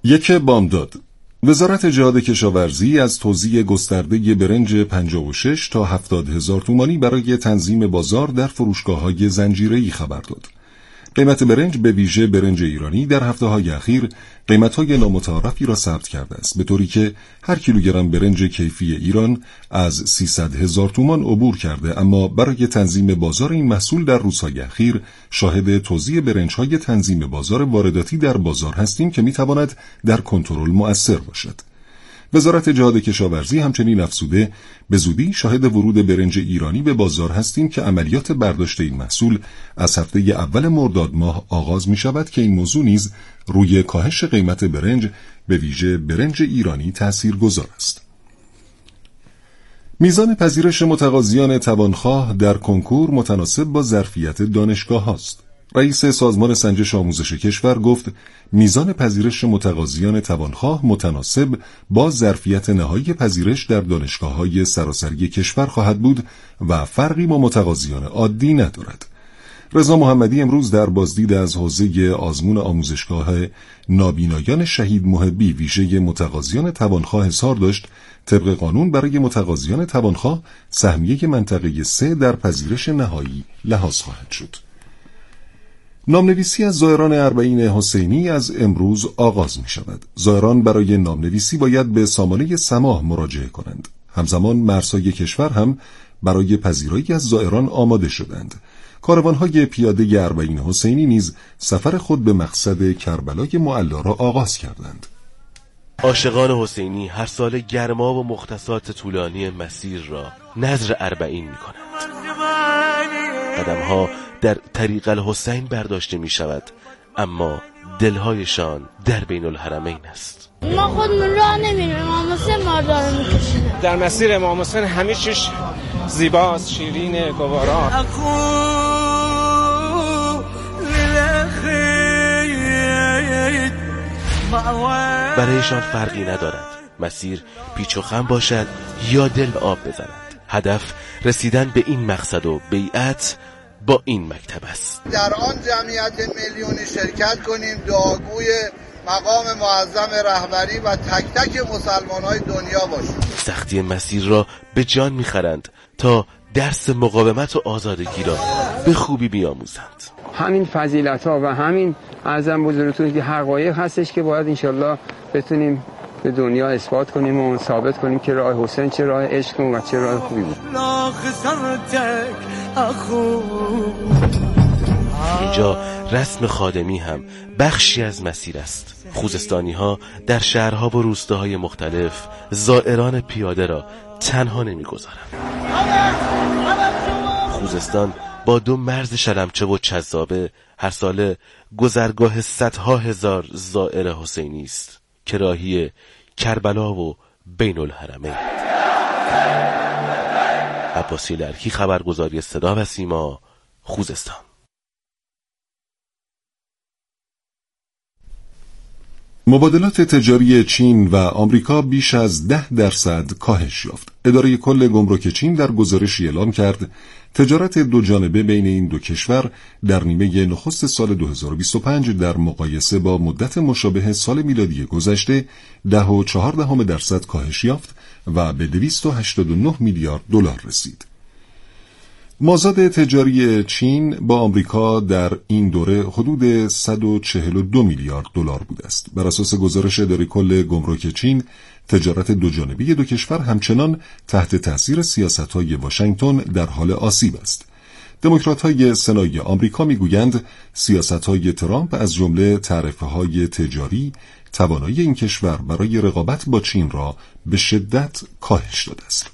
یک بامداد. وزارت جهاد کشاورزی از توزیع گسترده برنج 56 تا 70,000 تومانی برای تنظیم بازار در فروشگاه‌های زنجیره‌ای خبر داد. قیمت برنج به ویژه برنج ایرانی در هفته‌های اخیر قیمت‌های نامتعارفی را ثبت کرده است، به طوری که هر کیلوگرم برنج کیفی ایران از 300,000 تومان عبور کرده. اما برای تنظیم بازار این محصول در روزهای اخیر شاهد توزیع برنج‌های تنظیم بازار وارداتی در بازار هستیم که می‌تواند در کنترل مؤثر باشد. وزارت جهاد کشاورزی همچنین افزوده به زودی شاهد ورود برنج ایرانی به بازار هستیم که عملیات برداشت این محصول از هفته اول مرداد ماه آغاز می شود که این موضوع نیز روی کاهش قیمت برنج به ویژه برنج ایرانی تاثیرگذار است. میزان پذیرش متقاضیان توانخواه در کنکور متناسب با ظرفیت دانشگاه است. رئیس سازمان سنجش آموزش کشور گفت میزان پذیرش متقاضیان توانخواه متناسب با ظرفیت نهایی پذیرش در دانشگاه‌های سراسری کشور خواهد بود و فرقی با متقاضیان عادی ندارد. رضا محمدی امروز در بازدید از حوزه آزمون آموزشگاه نابینایان شهید محبی ویژه متقاضیان توانخواه اظهار داشت طبق قانون برای متقاضیان توانخواه سهمیه منطقه 3 در پذیرش نهایی لحاظ خواهد شد. نامنویسی از زائران اربعین حسینی از امروز آغاز می شود. زائران برای نامنویسی باید به سامانه سماح مراجعه کنند. همزمان مرزهای کشور هم برای پذیرایی از زائران آماده شدند. کاروانهای پیاده اربعین حسینی نیز سفر خود به مقصد کربلای معلا را آغاز کردند. عاشقان حسینی هر سال گرما و مختصات طولانی مسیر را نذر اربعین می کنند. قدمها در طریق الحسین برداشته می شود، اما دلهایشان در بین الحرمین است. ما خودمون راه نمیریم، امام حسین ما راه میکشیم. در مسیر امام حسین همه چیز زیباست، شیرین، گوارا. برایشان فرقی ندارد مسیر پیچ و خم باشد یا دل به آب بزنند. هدف رسیدن به این مقصد و بیعت با این مکتب است. در آن جمعیت میلیونی شرکت کنیم، دعاگوی مقام معظم رهبری و تک تک مسلمان‌های دنیا باشیم. سختی مسیر را به جان می‌خرند تا درس مقاومت و آزادگی را به خوبی بیاموزند. همین فضیلت‌ها و همین اعظم بزرگتون که حقایق هستش که باید انشالله بتونیم به دنیا اثبات کنیم و ثابت کنیم که راه حسین چه راه عشق و چه راه خوبی بود. اینجا رسم خادمی هم بخشی از مسیر است. خوزستانی ها در شهرها و روستاهای مختلف زائران پیاده را تنها نمی‌گذارند. خوزستان با 2 مرز شلمچه و چذابه هر ساله گذرگاه صدها هزار زائر حسینی است که راهی کربلا و بین الحرمین. عباسی لرکی، خبرگزاری صدا و سیما، خوزستان. مبادلات تجاری چین و آمریکا بیش از 10% کاهش یافت. اداره کل گمرک چین در گزارشی اعلام کرد تجارت دو جانبه بین این دو کشور در نیمه نخست سال 2025 در مقایسه با مدت مشابه سال میلادی گذشته 10.4% کاهش یافت و به 289 میلیارد دلار رسید. مازاد تجاری چین با آمریکا در این دوره حدود 142 میلیارد دلار بوده است. بر اساس گزارش اداره کل گمرک چین، تجارت دوجانبه دو کشور همچنان تحت تاثیر سیاست‌های واشنگتن در حال آسیب است. دموکرات‌های سنای آمریکا می‌گویند سیاست‌های ترامپ از جمله تعرفه‌های تجاری توانایی این کشور برای رقابت با چین را به شدت کاهش داده است.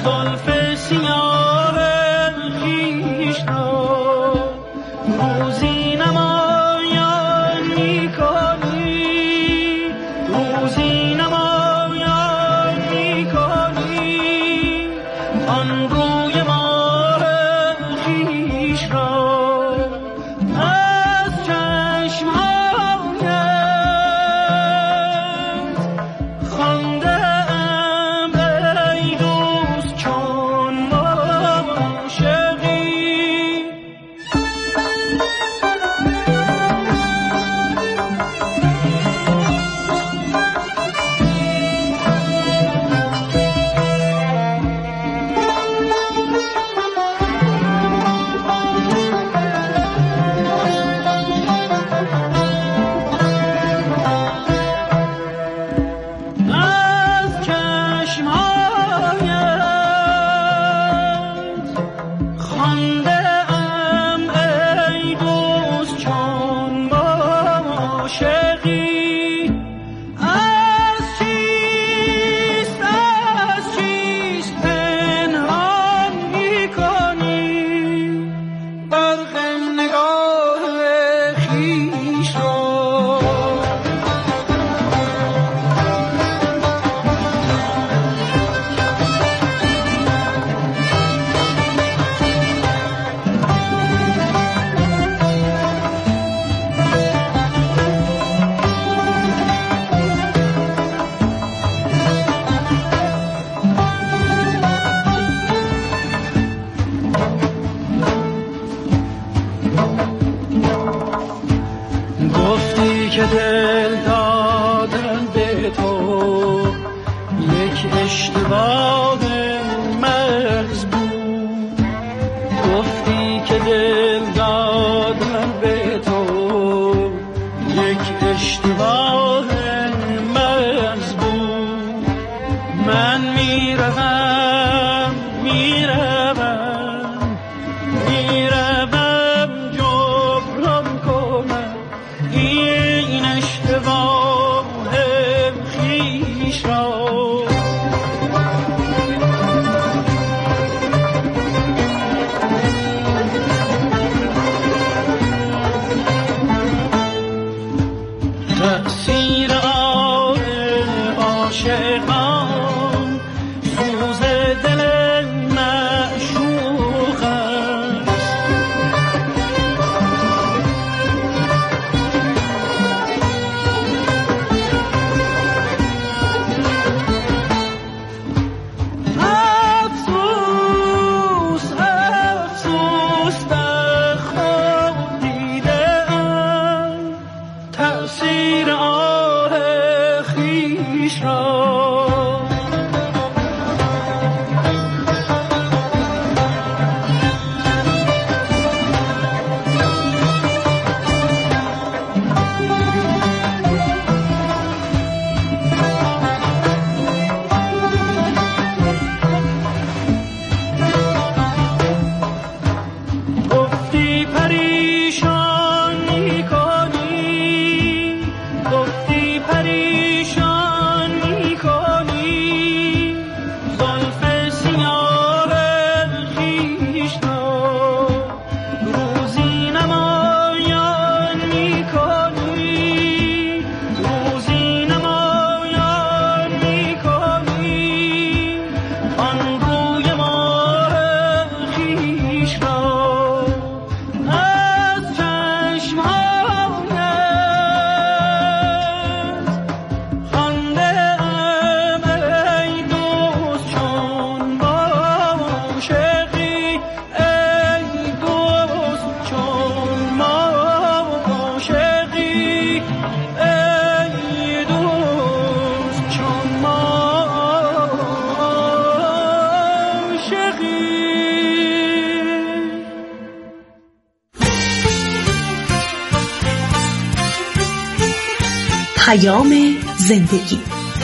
زندگی.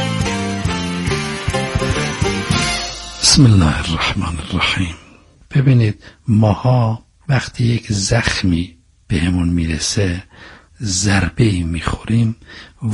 بسم الله الرحمن الرحیم. ببینید ماها وقتی یک زخمی بهمون میرسه، ضربه‌ای میخوریم،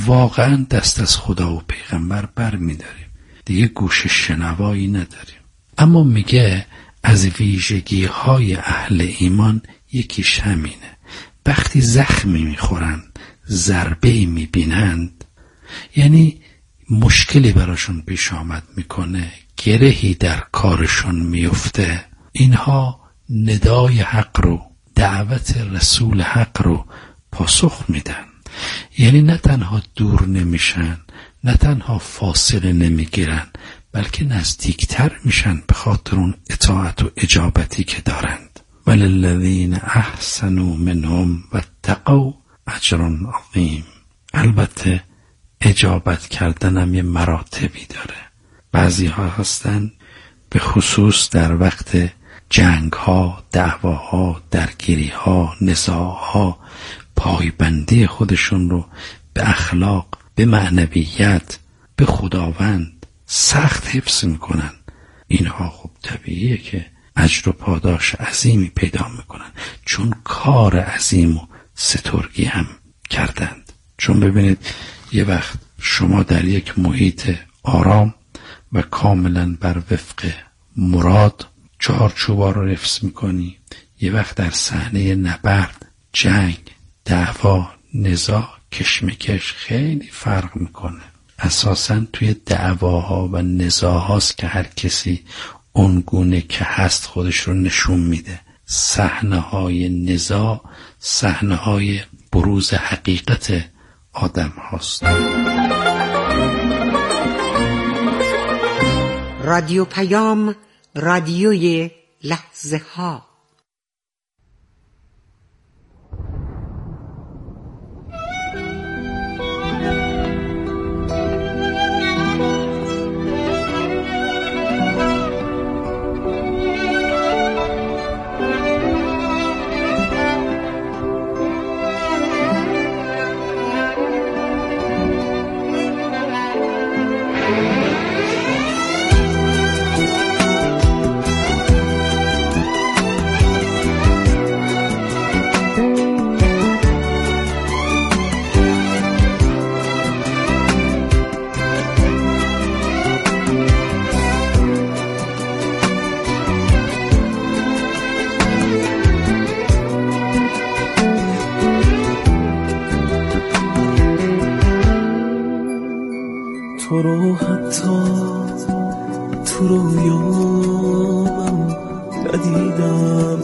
واقعا دست از خدا و پیغمبر بر میداریم، دیگه گوش شنوایی نداریم. اما میگه از ویژگی های اهل ایمان یکیش همینه. وقتی زخمی میخورن، ضربه‌ای میبینند، یعنی مشکلی براشون پیش آمد میکنه، گرهی در کارشون میفته، اینها ندای حق رو، دعوت رسول حق رو پاسخ میدن. یعنی نه تنها دور نمیشن، نه تنها فاصله نمیگیرن، بلکه نزدیکتر میشن به خاطر اون اطاعت و اجابتی که دارند. وللذین احسنوا منهم واتقوا اجر عظیم. البته اجابت کردنم یه مراتبی داره. بعضی ها هستن به خصوص در وقت جنگ ها، دعواها، درگیری ها، نزاع ها پایبندی خودشون رو به اخلاق، به معنویت، به خداوند سخت حفظ میکنن. اینها خب طبیعیه که اجر و پاداش عظیمی پیدا میکنن، چون کار عظیم و سترگی هم کردند. چون ببینید یه وقت شما در یک محیط آرام و کاملا بر وفق مراد چارچوبا رو حفظ میکنی، یه وقت در صحنه نبرد، جنگ، دعوا، نزاع، کشمکش خیلی فرق میکنه. اساساً توی دعواها و نزاعهاست که هر کسی اونگونه که هست خودش رو نشون میده. صحنه‌های نزاع، صحنه‌های بروز حقیقت آدم هاست. رادیو پیام، رادیوی لحظه ها. تو رو حتی تو رویام ندیدم،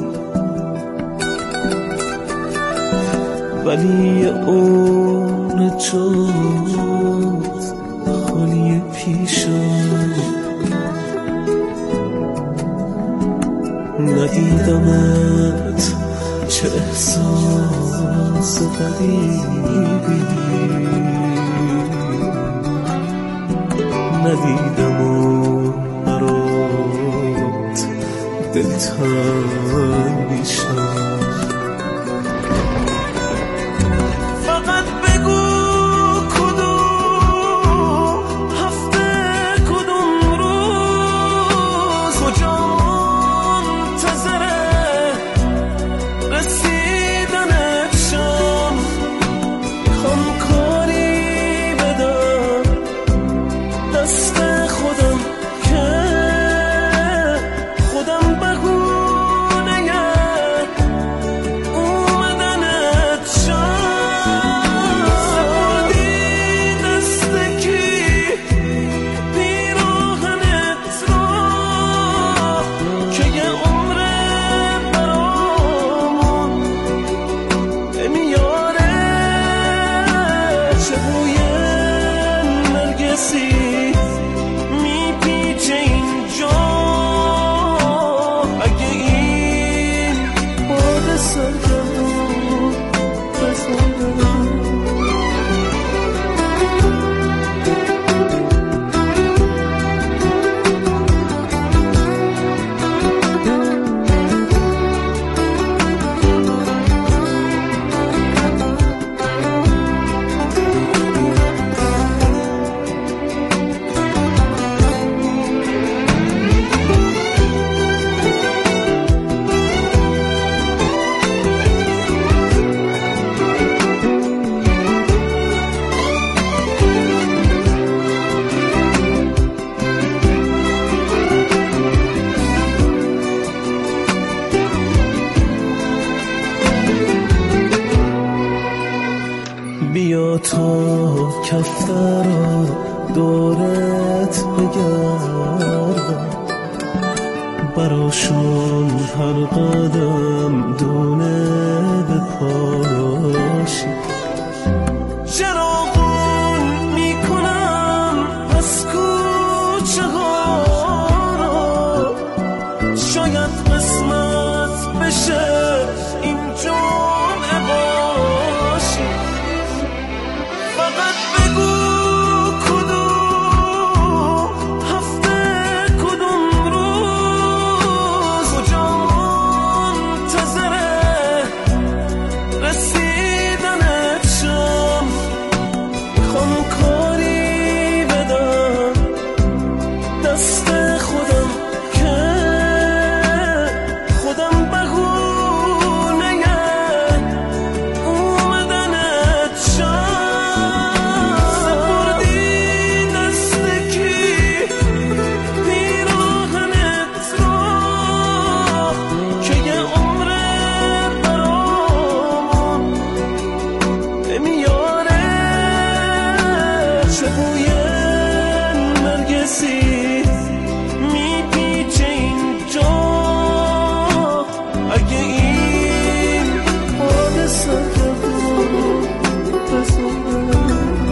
ولی اون جات خالی پیشم. ندیدمت چه احساس غریبی، ندیدم و برات دلتنگ میشم. فقط بگو کدوم هفته، کدوم روز، کجا منتظره رسیدنت شم. میخوام کاری بدم دست خودم که خودم بهونه اومدنت شم. سپردی دست کی پیراهنت را که یه عمره برامون نمیاره. چه بوی نرگسی میپیچه اینجا، اگه این باد سرگردون بزنه. براشون هر قدم دونه به پاشی. چراغون میکنم از کوچه ها رو، شاید قسمت بشه این جمعه باشی. فقط بگو کدوم هفته کدوم روز کجا منتظره رسیدنت شم. میخوام کاری بدم دست خودم که خودم بهونه اومدنت شم. سپردی دست کی پیراهنت را که یه عمره برامون نمیاره. چه بوی نرگسی میپیچه اینجا، اگه این حادثه بود بزنه.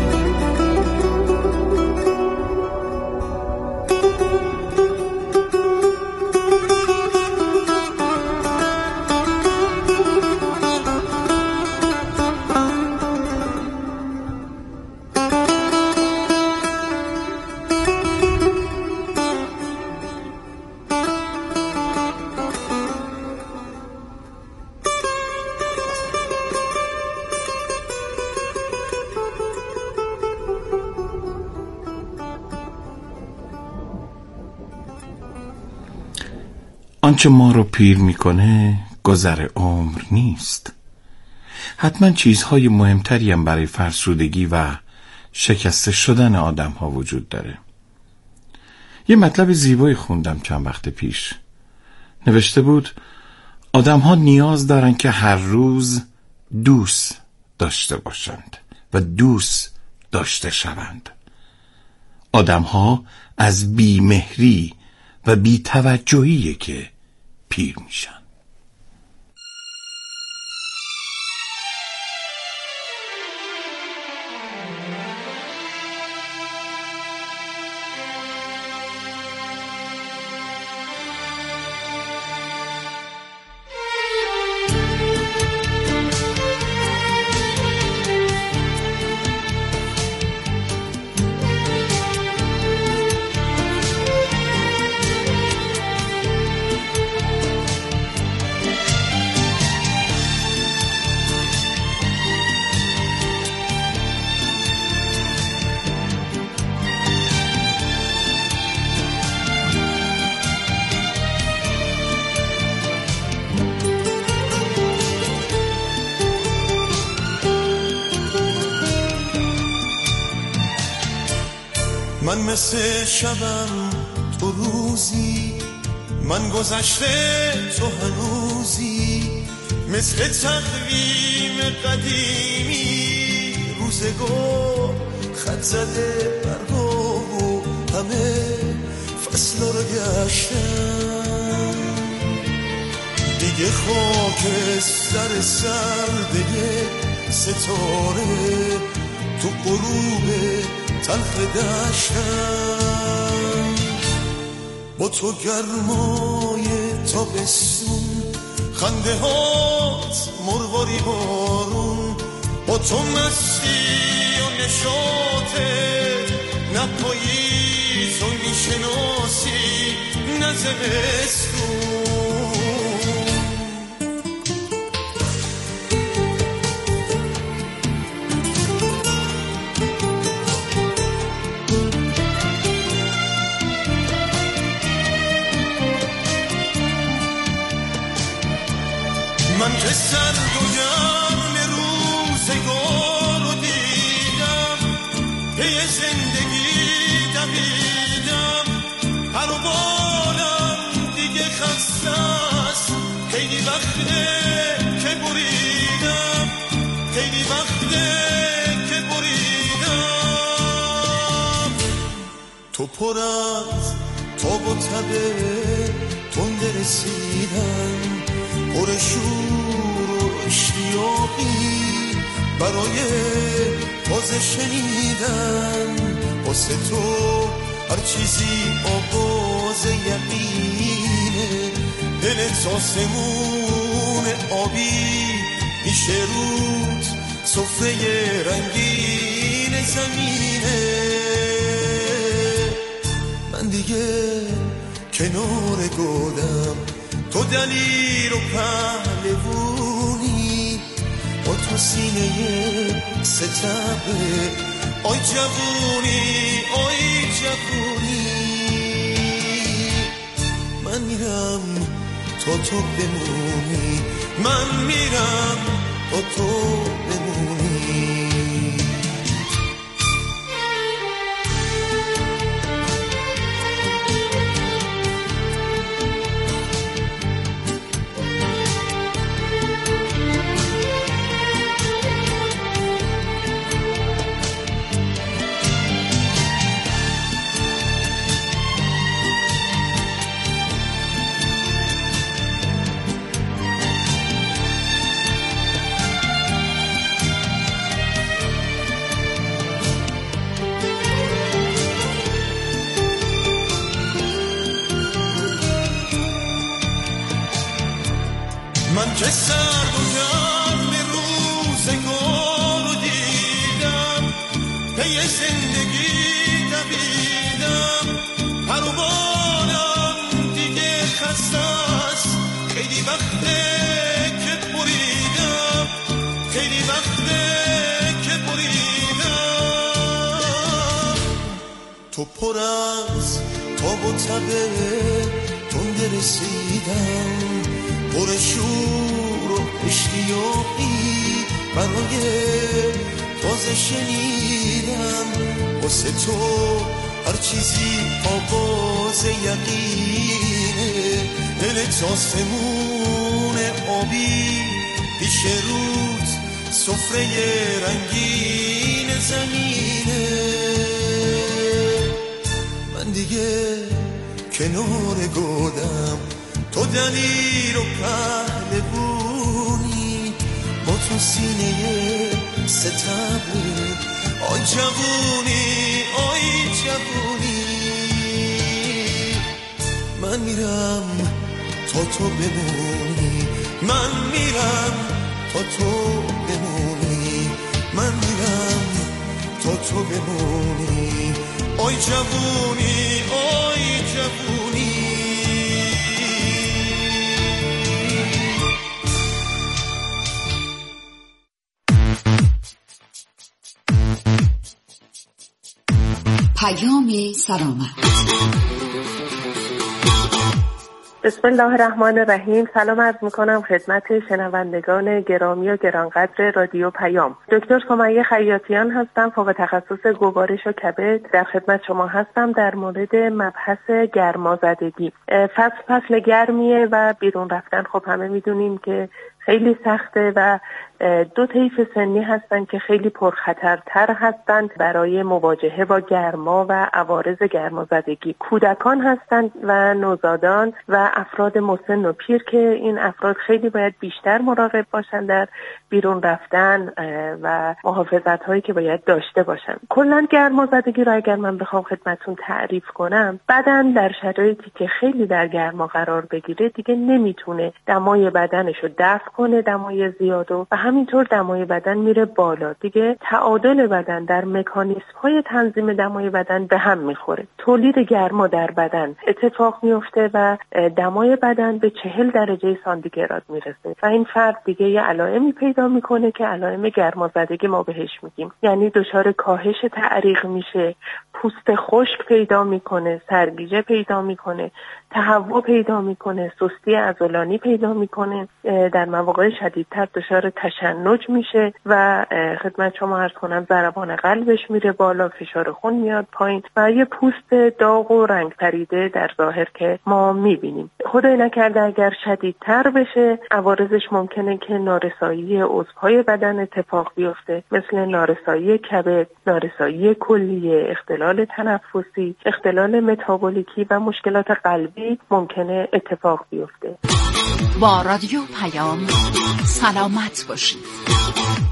آنچه ما رو پیر میکنه گذر عمر نیست. حتما چیزهای مهمتری هم برای فرسودگی و شکسته شدن آدم ها وجود داره. یه مطلب زیبایی خوندم چند وقت پیش. نوشته بود آدم ها نیاز دارن که هر روز دوست داشته باشند و دوست داشته شوند. آدم ها از بیمهری و بی‌توجهیه که پیر میشن. من مثل شبم تو روزی، من گذشته تو هنوزی، مثل تقویم قدیمی روزگار خط زده برگو و همه فصل رو گشتم. دیگه خاک سر سرده ستاره تو غروب تلخ دشتم. با تو گرمای تابستون، خنده هات مرواری بارون، با تو مستی و نشاطت، نه پاییز و میشناسی نه زمستون. من که سرد و گرم روزگار رو دیدم، پی زندگی دویدم، پر و بالم دیگه خسته است، خیلی وقته که بریدم، خیلی وقته که بریدم. تو پر از تاب و تبه تند رسیدم، پر شور و اشتیاقی برای تازه شنیدن. واسه تو هر چیزی آغاز یقینه، دلت آسمون آبی میشه رود سفره رنگین زمینه. من دیگه کنار گودم، تو دلیر و پهلوونی، با تو سینه ستبه. آی جوونی آی جوونی، من میرم تا تو بمونی، من میرم تا تو بمونی. من که سرد و گرم روزگار رو دیدم، پی زندگی دویدم، پروانم دیگه خسته است. خیلی وقته که بریدم، خیلی وقته که بریدم. تو پر از تاب و تبه تنده رسیدم، پر شور و اشتیاقی برای تازه شنیدم. واسه تو هر چیزی آغاز یقینه، دلت آسمون آبی پیش رود سفره رنگین زمینه. من دیگه کنار گودم، تو دلیر و پهلوونی، با تو سینه ستبه. آی جوونی آی جوونی، من میرم تا تو بمونی، من میرم تا تو بمونی، من میرم تا تو بمونی. آی جوونی آی جوونی. پیام سلامت. بسم الله الرحمن الرحیم. سلام عرض میکنم خدمت شنوندگان گرامی و گرانقدر رادیو پیام. دکتر سمیه خیاطیان هستم، فوق تخصص گوارش و کبد. در خدمت شما هستم در مورد مبحث گرمازدگی. فصل گرمیه و بیرون رفتن خب همه میدونیم که خیلی سخته و دو طیف سنی هستن که خیلی پرخطرتر هستند برای مواجهه با گرما و عوارض گرمازدگی. کودکان هستند و نوزادان و افراد مسن و پیر که این افراد خیلی باید بیشتر مراقب باشن در بیرون رفتن و محافظت هایی که باید داشته باشن. کلا گرمازدگی را اگر من بخوام خدمتتون تعریف کنم، بدن در شرایطی که خیلی در گرما قرار بگیره دیگه نمیتونه دمای بدنش رو دفع کنه، دمای زیاد، و همینطور دمای بدن میره بالا. دیگه تعادل بدن در مکانیسم های تنظیم دمای بدن به هم میخوره. تولید گرما در بدن اتفاق میفته و دمای بدن به 40 درجه سانتیگراد میرسه و این فرد دیگه یه علائمی پیدا میکنه که علائم گرمازدگی ما بهش میگیم. یعنی دچار کاهش تعریق میشه، پوست خشک پیدا میکنه، سرگیجه پیدا میکنه، تهوع پیدا میکنه، سستی عضلانی پیدا میکنه، در مواقع شدیدتر دچار تشنج میشه و خدمت شما عرض کنم ضربان قلبش میره بالا، فشار خون میاد پایین و یه پوست داغ و رنگ پریده در ظاهر که ما میبینیم. خدای نکرده اگر شدیدتر بشه عوارضش ممکنه که نارسایی عضوهای بدن اتفاق بیفته، مثل نارسایی کبد، نارسایی کلیه، اختلال تنفسی، اختلال متابولیکی و مشکلات قلبی ممکنه اتفاق بیفته. با رادیو پیام سلامت باشید.